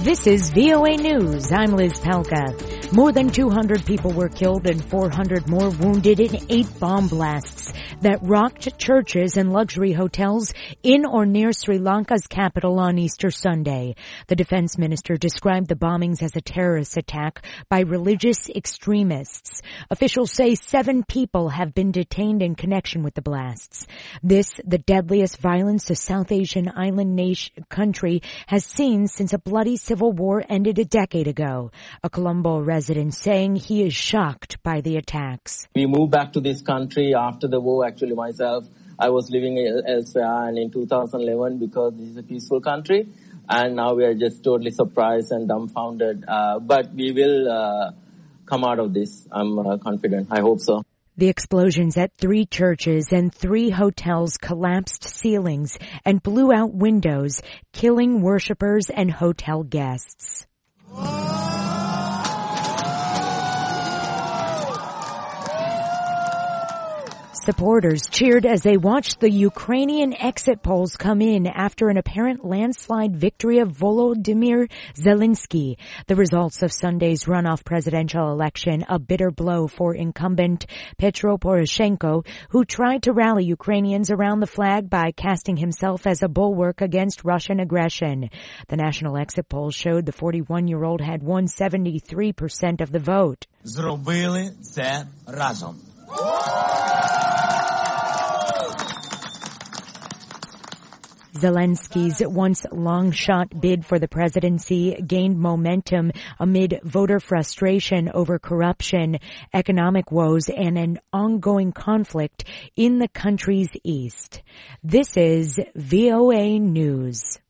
This is VOA News. I'm Liz Palka. More than 200 people were killed and 400 more wounded in 8 bomb blasts that rocked churches and luxury hotels in or near Sri Lanka's capital on Easter Sunday. The defense minister described the bombings as a terrorist attack by religious extremists. Officials say 7 people have been detained in connection with the blasts. This, the deadliest violence a South Asian island country has seen since a bloody civil war ended a decade ago. A Colombo resident saying he is shocked by the attacks. We moved back to this country after the war. Actually, myself, I was living elsewhere, and in 2011, because this is a peaceful country, and now we are just totally surprised and dumbfounded. But we will come out of this. I'm confident. I hope so. The explosions at 3 churches and 3 hotels collapsed ceilings and blew out windows, killing worshippers and hotel guests. Supporters cheered as they watched the Ukrainian exit polls come in after an apparent landslide victory of Volodymyr Zelensky. The results of Sunday's runoff presidential election, a bitter blow for incumbent Petro Poroshenko, who tried to rally Ukrainians around the flag by casting himself as a bulwark against Russian aggression. The national exit poll showed the 41-year-old had won 73% of the vote. Зробили це разом. Zelensky's once long-shot bid for the presidency gained momentum amid voter frustration over corruption, economic woes, and an ongoing conflict in the country's east. This is VOA News.